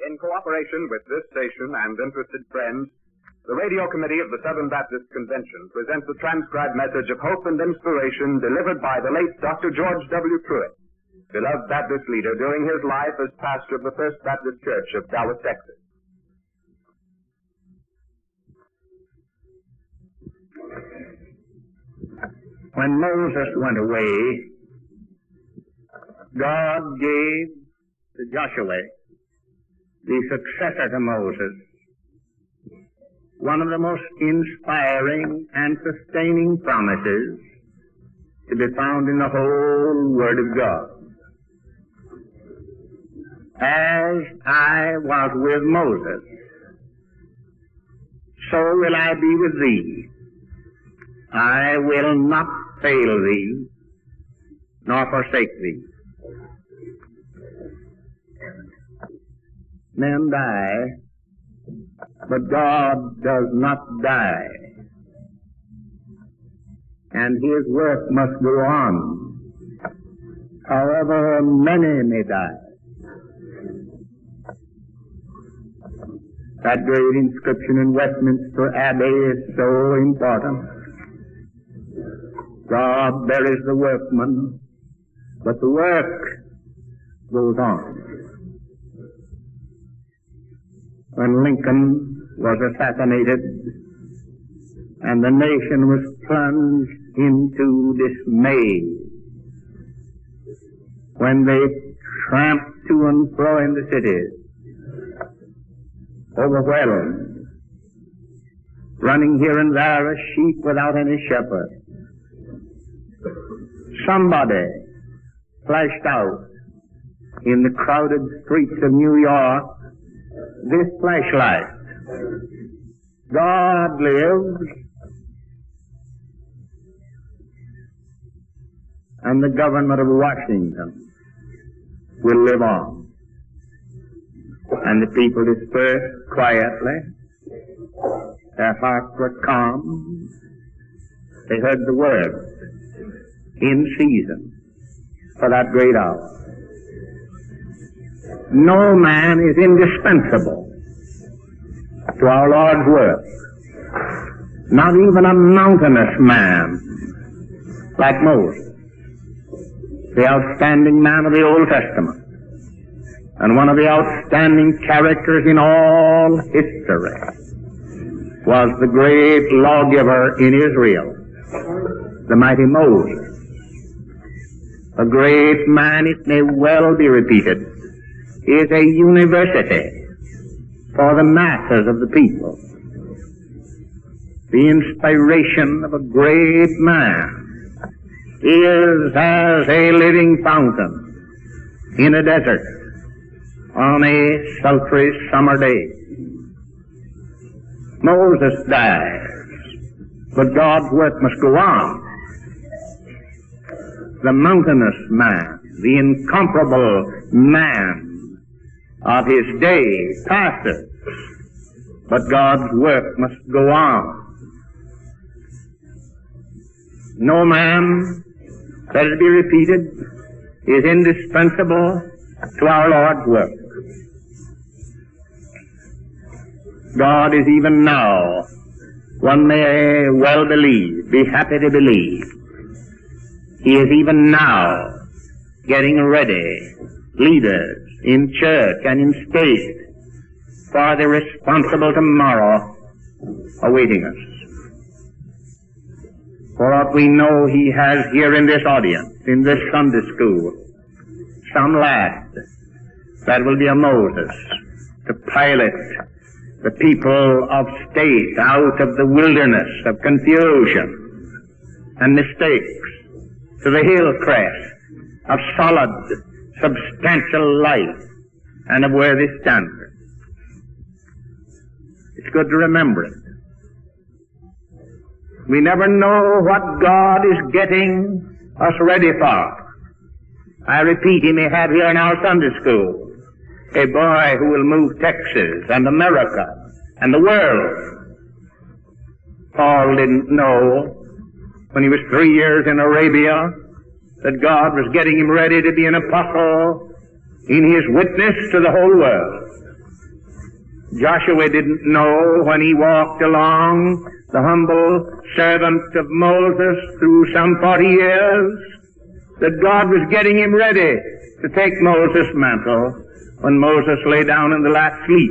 In cooperation with this station and interested friends, the Radio Committee of the Southern Baptist Convention presents a transcribed message of hope and inspiration delivered by the late Dr. George W. Pruitt, beloved Baptist leader during his life as pastor of the First Baptist Church of Dallas, Texas. When Moses went away, God gave to Joshua, the successor to Moses, one of the most inspiring and sustaining promises to be found in the whole Word of God. As I was with Moses, so will I be with thee. I will not fail thee, nor forsake thee. Men die, but God does not die. And His work must go on, however many may die. That great inscription in Westminster Abbey is so important. God buries the workman, but the work goes on. When Lincoln was assassinated and the nation was plunged into dismay, when they tramped to and fro in the cities, overwhelmed, running here and there as sheep without any shepherd, somebody flashed out in the crowded streets of New York this flashlight. God lives, and the government of Washington will live on. And the people dispersed quietly. Their hearts were calm. They heard the word in season for that great hour. No man is indispensable to our Lord's work. Not even a mountainous man like Moses, the outstanding man of the Old Testament, and one of the outstanding characters in all history, was the great lawgiver in Israel, the mighty Moses. A great man, it may well be repeated, is a university for the masses of the people. The inspiration of a great man is as a living fountain in a desert on a sultry summer day. Moses dies, but God's work must go on. The mountainous man, the incomparable man of his day passes, but God's work must go on. No man, let it be repeated, is indispensable to our Lord's work. God is even now, one may well believe, be happy to believe, He is even now getting ready leaders in church and in state for the responsible tomorrow awaiting us. For what we know, He has here in this audience, in this Sunday school, some lad that will be a Moses to pilot the people of state out of the wilderness of confusion and mistakes to the hill crest of solid, substantial life and of worthy standard. It's good to remember it. We never know what God is getting us ready for. I repeat, He may have here in our Sunday school a boy who will move Texas and America and the world. Paul didn't know when he was 3 years in Arabia that God was getting him ready to be an apostle in his witness to the whole world. Joshua didn't know when he walked along, the humble servant of Moses through some 40 years, that God was getting him ready to take Moses' mantle when Moses lay down in the last sleep.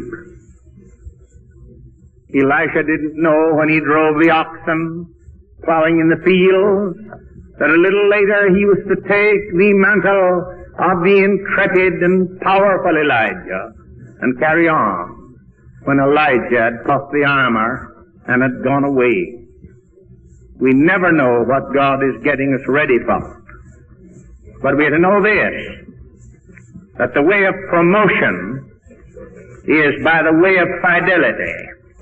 Elisha didn't know when he drove the oxen plowing in the fields that a little later he was to take the mantle of the intrepid and powerful Elijah and carry on when Elijah had puffed the armor and had gone away. We never know what God is getting us ready for. But we have to know this, that the way of promotion is by the way of fidelity.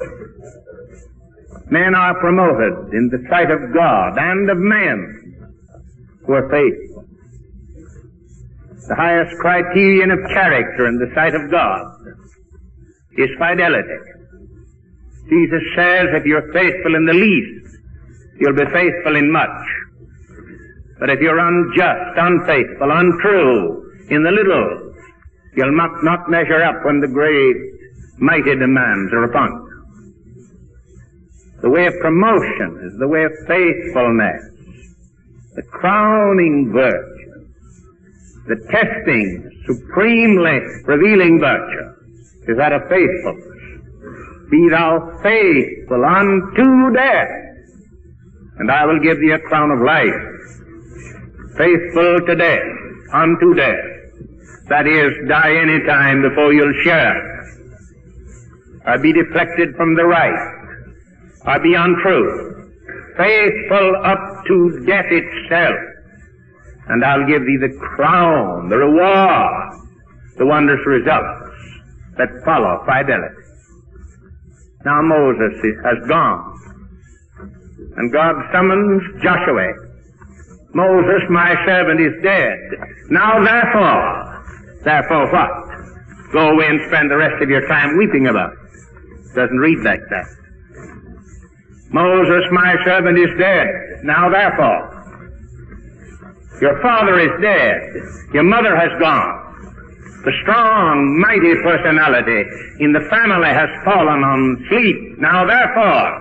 Men are promoted in the sight of God and of men who are faithful. The highest criterion of character in the sight of God is fidelity. Jesus says, if you're faithful in the least, you'll be faithful in much. But if you're unjust, unfaithful, untrue in the little, you'll not measure up when the great, mighty demands are upon you. The way of promotion is the way of faithfulness, the crowning virtue, the testing, supremely revealing virtue is that of faithfulness. Be thou faithful unto death, and I will give thee a crown of life. Faithful to death, unto death. That is, die any time before you'll share, or be deflected from the right, or be untrue. Faithful up to death itself, and I'll give thee the crown, the reward, the wondrous results that follow fidelity. Now Moses has gone, and God summons Joshua. Moses, my servant, is dead. Now therefore what? Go away and spend the rest of your time weeping about it. Doesn't read like that. Moses, my servant, is dead. Now therefore. Your father is dead. Your mother has gone. The strong, mighty personality in the family has fallen on sleep. Now therefore.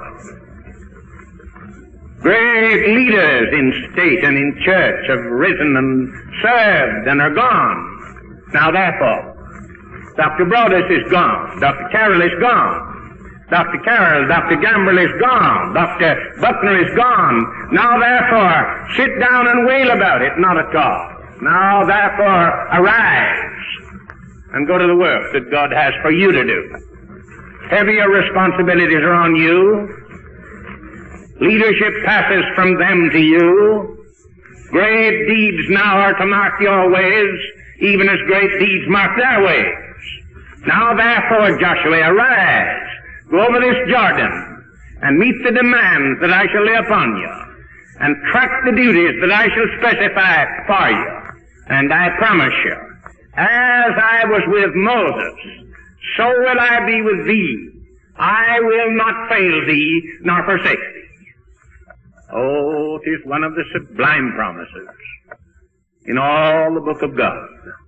Great leaders in state and in church have risen and served and are gone. Now therefore. Dr. Broadus is gone. Dr. Carroll is gone. Dr. Carroll, Dr. Gambrill is gone. Dr. Buckner is gone. Now therefore, sit down and wail about it. Not at all. Now therefore, arise and go to the work that God has for you to do. Heavier responsibilities are on you. Leadership passes from them to you. Great deeds now are to mark your ways, even as great deeds mark their ways. Now therefore, Joshua, arise. Go over this Jordan and meet the demands that I shall lay upon you, and track the duties that I shall specify for you. And I promise you, as I was with Moses, so will I be with thee. I will not fail thee nor forsake thee. Oh, it is one of the sublime promises in all the book of God.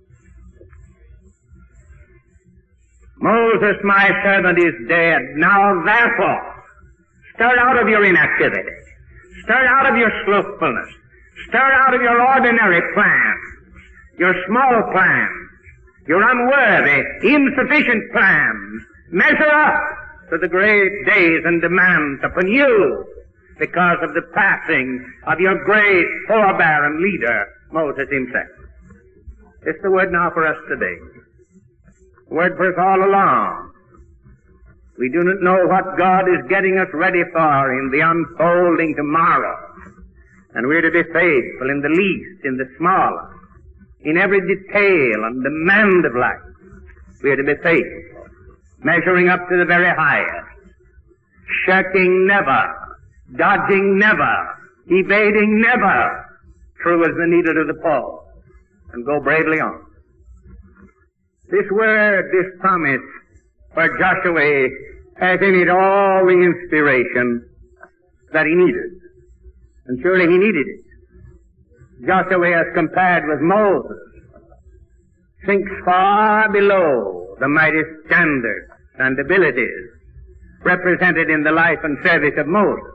Moses, my servant, is dead. Now therefore, stir out of your inactivity. Stir out of your slothfulness. Stir out of your ordinary plans, your small plans, your unworthy, insufficient plans. Measure up to the great days and demands upon you because of the passing of your great forebear and leader, Moses himself. It's the word now for us today. Word for us all along. We do not know what God is getting us ready for in the unfolding tomorrow. And we're to be faithful in the least, in the smallest, in every detail and demand of life. We're to be faithful, measuring up to the very highest, shirking never, dodging never, evading never, true as the needle to the pole, and go bravely on. This word, this promise for Joshua has in it all the inspiration that he needed. And surely he needed it. Joshua, as compared with Moses, sinks far below the mighty standard and abilities represented in the life and service of Moses.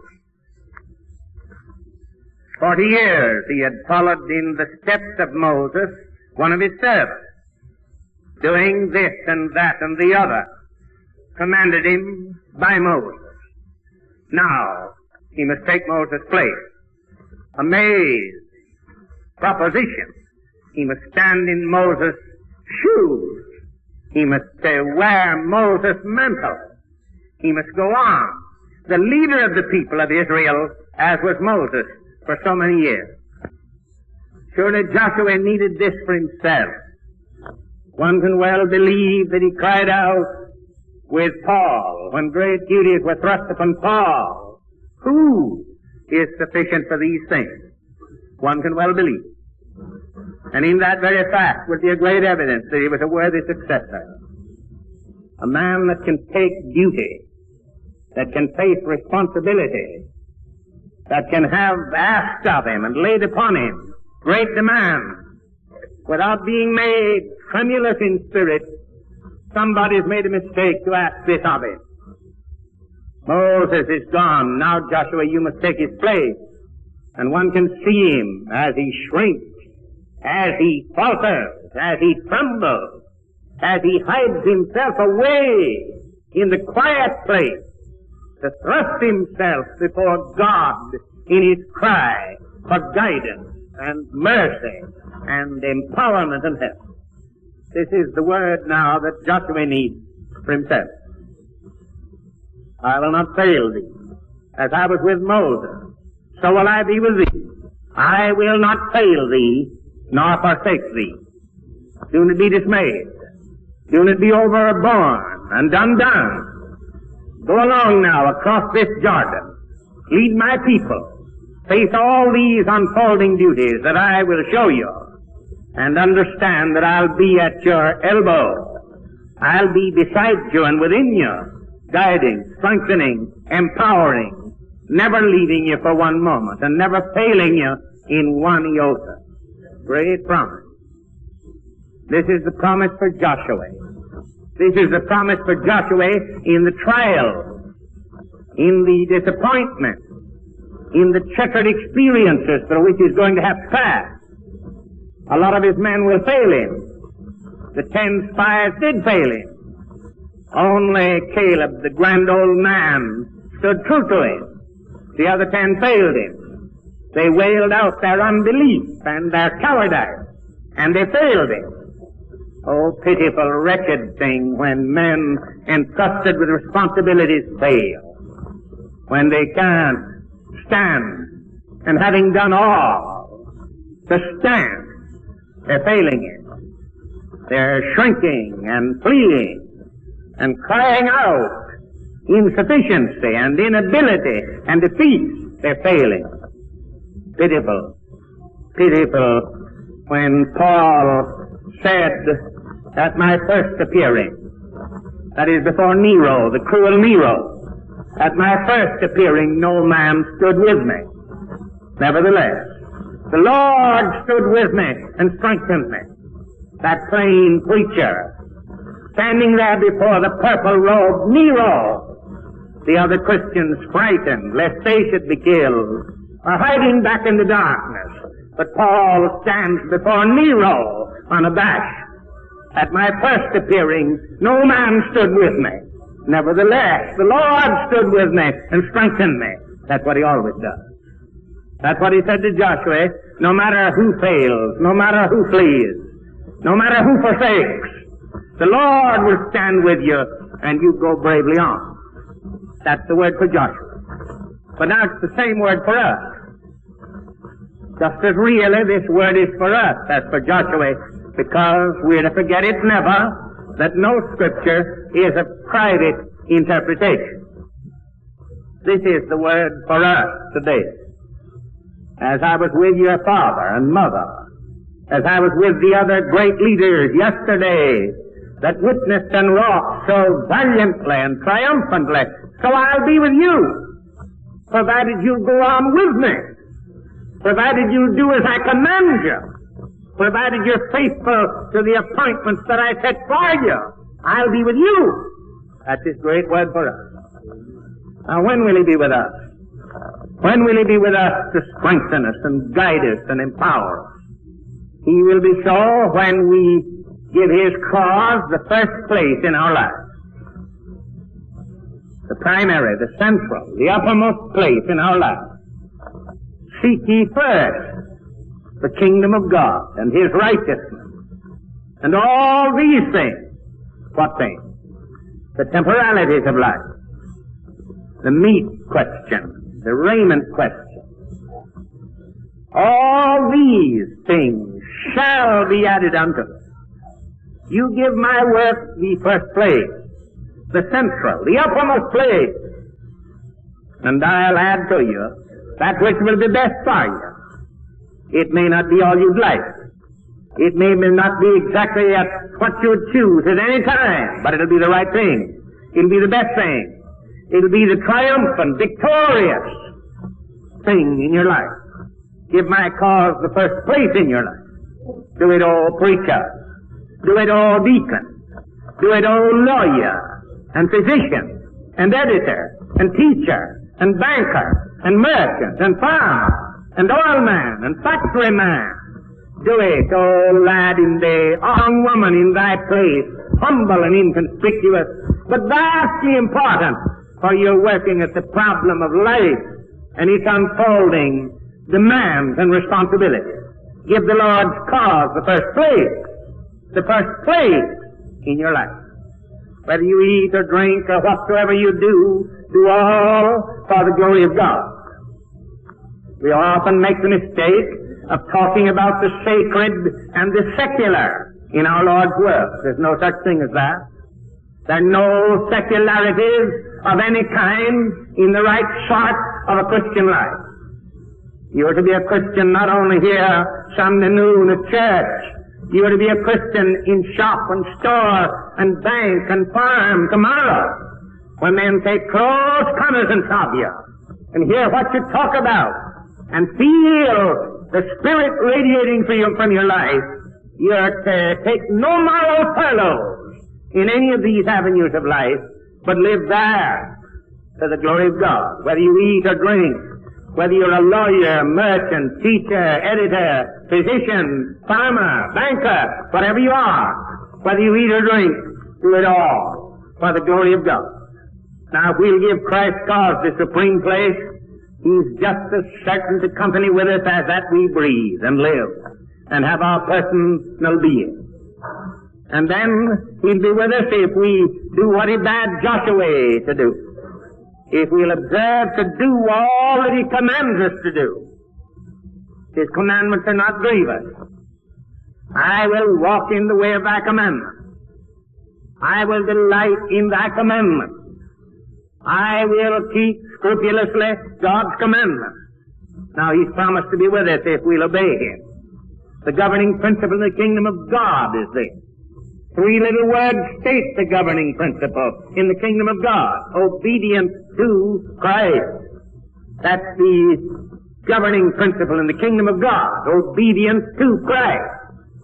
40 years he had followed in the steps of Moses, one of his servants, doing this and that and the other, commanded him by Moses. Now he must take Moses' place. Amazed proposition. He must stand in Moses' shoes. He must wear Moses' mantle. He must go on, the leader of the people of Israel, as was Moses for so many years. Surely Joshua needed this for himself. One can well believe that he cried out with Paul when great duties were thrust upon Paul. Who is sufficient for these things? One can well believe. And in that very fact would be a great evidence that he was a worthy successor. A man that can take duty, that can face responsibility, that can have asked of him and laid upon him great demands without being made tremulous in spirit. Somebody's made a mistake to ask this of him. Moses is gone. Now, Joshua, you must take his place. And one can see him as he shrinks, as he falters, as he trembles, as he hides himself away in the quiet place to thrust himself before God in his cry for guidance and mercy and empowerment and help. This is the word now that Joshua needs for himself. I will not fail thee. As I was with Moses, so will I be with thee. I will not fail thee, nor forsake thee. Do not be dismayed. Do not be overborne and undone. Go along now across this Jordan. Lead my people. Face all these unfolding duties that I will show you. And understand that I'll be at your elbow. I'll be beside you and within you, guiding, strengthening, empowering, never leaving you for one moment, and never failing you in one iota. Great promise. This is the promise for Joshua. This is the promise for Joshua in the trial, in the disappointment, in the checkered experiences through which he's going to have to pass. A lot of his men will fail him. The 10 spies did fail him. Only Caleb, the grand old man, stood true to him. The other 10 failed him. They wailed out their unbelief and their cowardice, and they failed him. Oh, pitiful, wretched thing when men entrusted with responsibilities fail. When they can't stand, and having done all to stand, they're failing it. They're shrinking and fleeing and crying out insufficiency and inability and defeat. They're failing. Pitiful, pitiful when Paul said at my first appearing, that is before Nero, the cruel Nero, at my first appearing no man stood with me. Nevertheless, the Lord stood with me and strengthened me. That plain preacher, standing there before the purple-robed Nero, the other Christians frightened lest they should be killed, are hiding back in the darkness. But Paul stands before Nero unabashed. At my first appearing, no man stood with me. Nevertheless, the Lord stood with me and strengthened me. That's what he always does. That's what he said to Joshua. No matter who fails, no matter who flees, no matter who forsakes, the Lord will stand with you and you go bravely on. That's the word for Joshua. But now it's the same word for us. Just as really this word is for us as for Joshua, because we're to forget it never that no scripture is a private interpretation. This is the word for us today. As I was with your father and mother, as I was with the other great leaders yesterday that witnessed and wrought so valiantly and triumphantly, so I'll be with you, provided you go on with me, provided you do as I command you, provided you're faithful to the appointments that I set for you. I'll be with you. That's His great word for us. Now, when will He be with us? When will He be with us to strengthen us and guide us and empower us? He will be so when we give His cause the first place in our lives. The primary, the central, the uppermost place in our lives. Seek ye first the kingdom of God and His righteousness. And all these things, what things? The temporalities of life, the meat question, the raiment question. All these things shall be added unto us. You give my work the first place, the central, the uppermost place, and I'll add to you that which will be best for you. It may not be all you'd like. It may not be exactly what you'd choose at any time, but it'll be the right thing. It'll be the best thing. It'll be the triumphant, victorious thing in your life. Give my cause the first place in your life. Do it, O preacher. Do it, O deacon. Do it, O lawyer, and physician, and editor, and teacher, and banker, and merchant, and farmer, and oilman, and factory man. Do it, O lad in the young woman in thy place, humble and inconspicuous, but vastly important, for you're working at the problem of life and its unfolding demands and responsibilities. Give the Lord's cause the first place in your life. Whether you eat or drink or whatsoever you do all for the glory of God. We often make the mistake of talking about the sacred and the secular in our Lord's work. There's no such thing as that. There are no secularities of any kind in the right sort of a Christian life. You are to be a Christian not only here Sunday noon at church. You are to be a Christian in shop and store and bank and farm tomorrow, when men take close cognizance of you and hear what you talk about and feel the Spirit radiating from your life. You are to take no moral furloughs in any of these avenues of life, but live there to the glory of God. Whether you eat or drink, whether you're a lawyer, merchant, teacher, editor, physician, farmer, banker, whatever you are, whether you eat or drink, do it all for the glory of God. Now, if we'll give Christ's cause the supreme place, He's just as certain to accompany with us as that we breathe and live and have our personal being. And then He'll be with us if we do what He bade Joshua to do. If we'll observe to do all that He commands us to do. His commandments are not grievous. I will walk in the way of thy commandments. I will delight in thy commandments. I will keep scrupulously God's commandments. Now, He's promised to be with us if we'll obey Him. The governing principle in the kingdom of God is this. Three little words state the governing principle in the kingdom of God. Obedience to Christ. That's the governing principle in the kingdom of God. Obedience to Christ.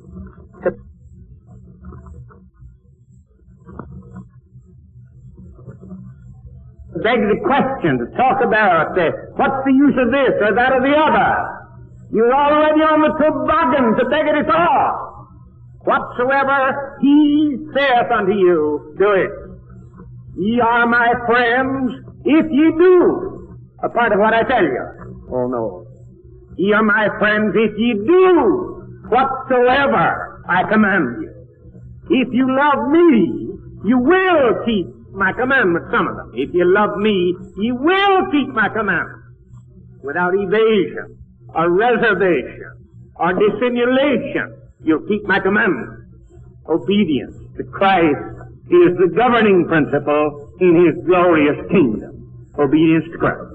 Beg the question to talk about what's the use of this or that or the other. You're already on the toboggan to beg it all. Whatsoever He saith unto you, do it. Ye are my friends if ye do a part of what I tell you. Oh no. Ye are my friends if ye do whatsoever I command you. If you love me, you will keep my commandments, some of them. If you love me, you will keep my commandments without evasion or reservation or dissimulation. You'll keep my commandments. Obedience to Christ is the governing principle in His glorious kingdom. Obedience to Christ.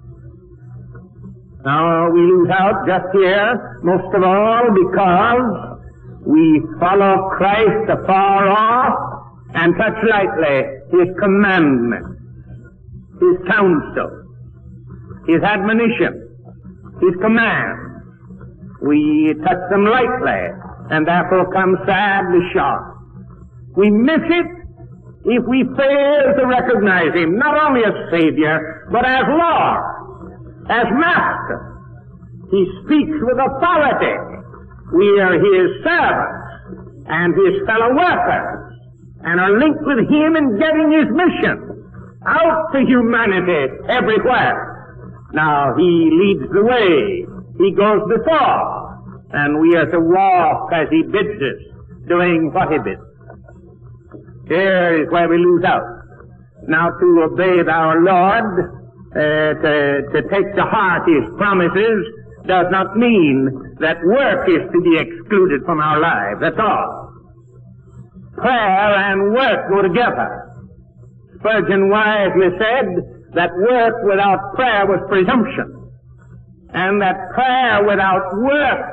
Now, we lose out just here, most of all, because we follow Christ afar off and touch lightly His commandments, His counsel, His admonition, His command. We touch them lightly and therefore come sadly short. We miss it if we fail to recognize him not only as Savior, but as Lord, as Master. He speaks with authority. We are his servants and his fellow workers, and are linked with him in getting his mission out to humanity everywhere. Now, he leads the way. He goes before, and we are to walk as he bids us, doing what he bids. Here is where we lose out. Now, to obey our Lord, to take to heart his promises, does not mean that work is to be excluded from our lives. That's all. Prayer and work go together. Spurgeon wisely said that work without prayer was presumption, and that prayer without work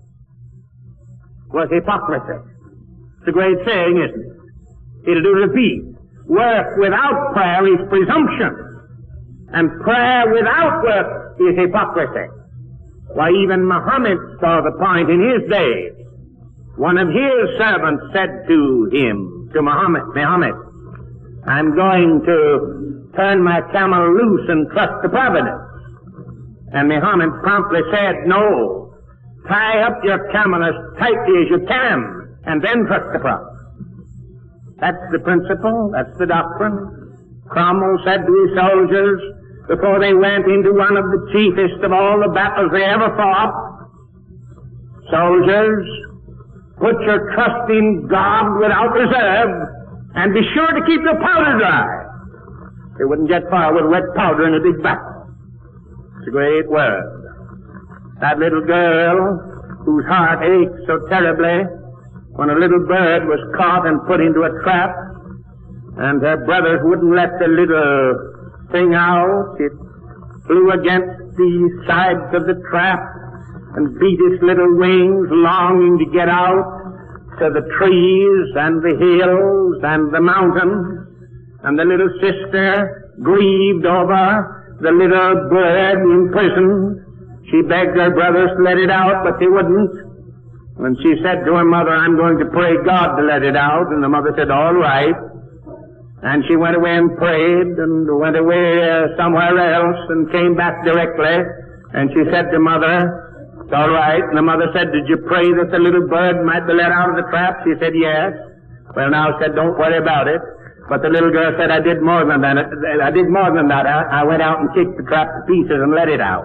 was hypocrisy. It's a great saying, isn't it? It'll do repeat. Work without prayer is presumption, and prayer without work is hypocrisy. Why, even Muhammad saw the point in his day. One of his servants said to him, to Muhammad, I'm going to turn my camel loose and trust to Providence. And Muhammad promptly said, no, tie up your camel as tightly as you can, and then trust to Providence. That's the principle, that's the doctrine. Cromwell said to his soldiers, before they went into one of the chiefest of all the battles they ever fought, soldiers, put your trust in God without reserve, and be sure to keep your powder dry. They wouldn't get far with wet powder in a big battle. It's a great word. That little girl, whose heart ached so terribly when a little bird was caught and put into a trap, and her brothers wouldn't let the little thing out. It flew against the sides of the trap and beat its little wings, longing to get out to the trees and the hills and the mountains. And the little sister, grieved over the little bird in prison, she begged her brothers to let it out, but they wouldn't. When she said to her mother, I'm going to pray God to let it out, and the mother said, all right. And she went away and prayed, and went away somewhere else, and came back directly. And she said to Mother, it's all right. And the mother said, did you pray that the little bird might be let out of the trap? She said, yes. Well, now, said, don't worry about it. But the little girl said, I did more than that. I went out and kicked the trap to pieces and let it out.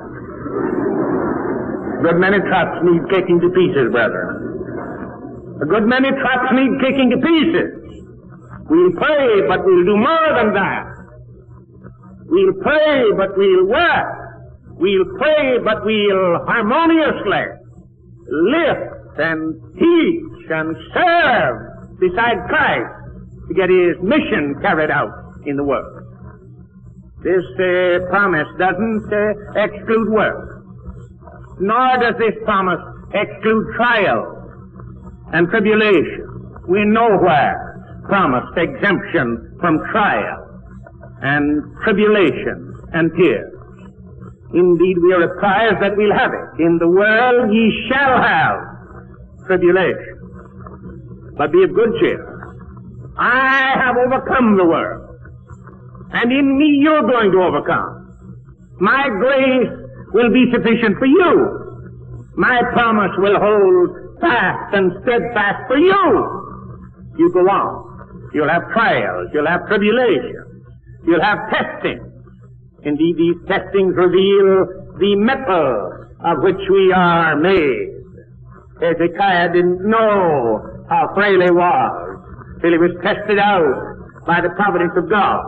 A good many traps need kicking to pieces, brethren. A good many traps need kicking to pieces. We'll pray, but we'll do more than that. We'll pray, but we'll work. We'll pray, but we'll harmoniously lift and teach and serve beside Christ to get his mission carried out in the world. This promise doesn't exclude work, nor does this promise exclude trial and tribulation. We nowhere promised exemption from trial and tribulation and tears. Indeed, we are required that we'll have it. In the world ye shall have tribulation. But be of good cheer. I have overcome the world, and in me you're going to overcome. My grace will be sufficient for you. My promise will hold fast and steadfast for you. You go on. You'll have trials, you'll have tribulations, you'll have testings. Indeed, these testings reveal the metal of which we are made. Hezekiah didn't know how frail he was till he was tested out by the providence of God.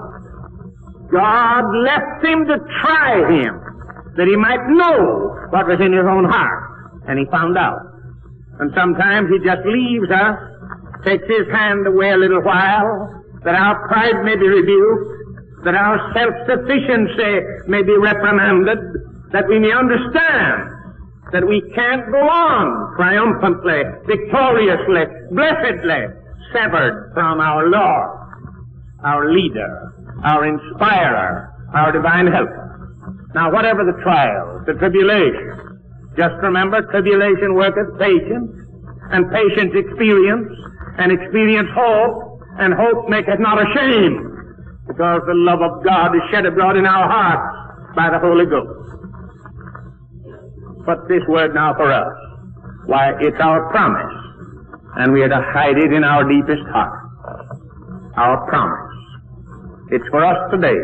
God left him to try him, that he might know what was in his own heart. And he found out. And sometimes he just leaves us, takes his hand away a little while, that our pride may be rebuked, that our self-sufficiency may be reprimanded, that we may understand that we can't go on triumphantly, victoriously, blessedly, severed from our Lord, our leader, our inspirer, our divine helper. Now, whatever the trials, the tribulation, just remember, tribulation worketh patience, and patience experience, and experience hope, and hope maketh not ashamed, because the love of God is shed abroad in our hearts by the Holy Ghost. What's this word now for us? Why, it's our promise, and we are to hide it in our deepest heart. Our promise. It's for us today.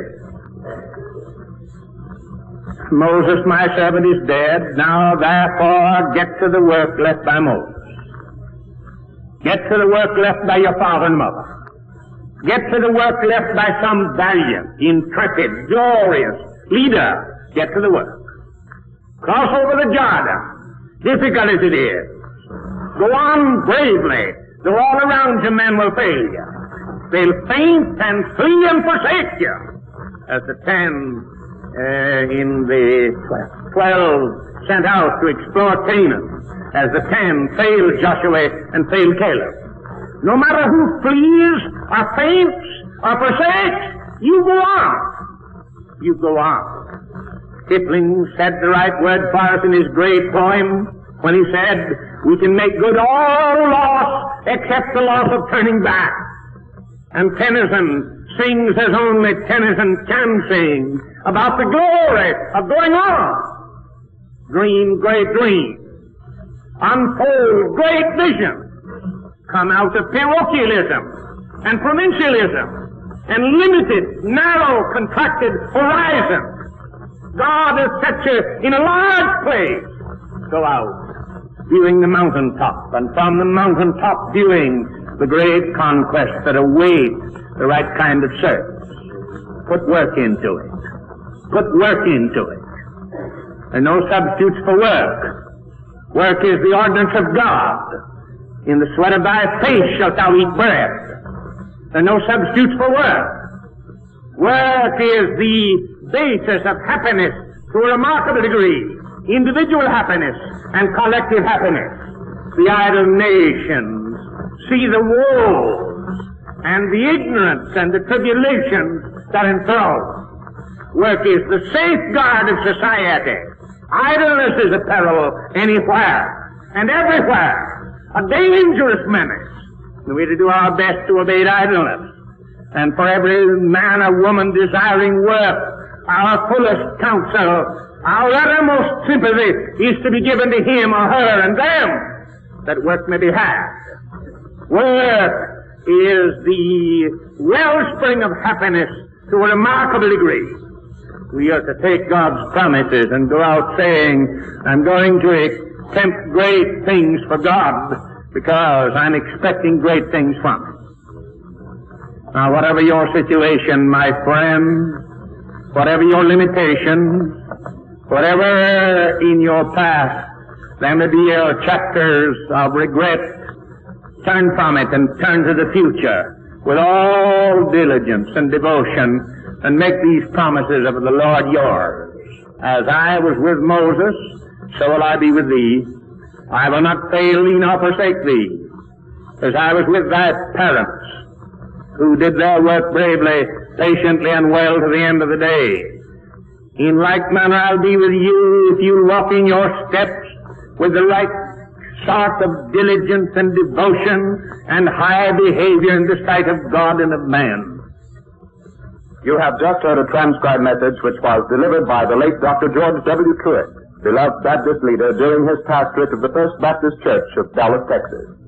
Moses, my servant, is dead. Now, therefore, get to the work left by Moses. Get to the work left by your father and mother. Get to the work left by some valiant, intrepid, glorious leader. Get to the work. Cross over the Jordan, difficult as it is. Go on bravely, though all around you men will fail you. They'll faint and flee and forsake you, as the 10 in the 12 sent out to explore Canaan, as the 10 failed Joshua and failed Caleb. No matter who flees or faints or forsakes, you go on. You go on. Kipling said the right word for us in his great poem when he said, we can make good all loss except the loss of turning back. And Tennyson sings as only Tennyson can sing about the glory of going on. Dream great dreams. Unfold great visions. Come out of parochialism and provincialism and limited, narrow, contracted horizons. God has set you in a large place. Go out, viewing the mountaintop, and from the mountaintop viewing the great conquest that awaits the right kind of service. Put work into it. Put work into it. There are no substitutes for work. Work is the ordinance of God. In the sweat of thy face shalt thou eat bread. There are no substitutes for work. Work is the basis of happiness to a remarkable degree. Individual happiness and collective happiness. The idle nations see the woes and the ignorance and the tribulations that enthrall. Work is the safeguard of society. Idleness is a peril anywhere and everywhere, a dangerous menace. And we're to do our best to abate idleness. And for every man or woman desiring work, our fullest counsel, our uttermost sympathy is to be given to him or her and them, that work may be had. Work is the wellspring of happiness to a remarkable degree. We are to take God's promises and go out saying, I'm going to attempt great things for God because I'm expecting great things from Him. Now, whatever your situation, my friend, whatever your limitations, whatever in your past, there may be chapters of regret, turn from it and turn to the future with all diligence and devotion and make these promises of the Lord yours. As I was with Moses, so will I be with thee. I will not fail thee nor forsake thee. As I was with thy parents, who did their work bravely, patiently, and well to the end of the day. In like manner I'll be with you if you walk in your steps with the right sort of diligence and devotion and high behavior in the sight of God and of man. You have just heard a transcribed message which was delivered by the late Dr. George W. Truitt, beloved Baptist leader during his pastorate of the First Baptist Church of Dallas, Texas.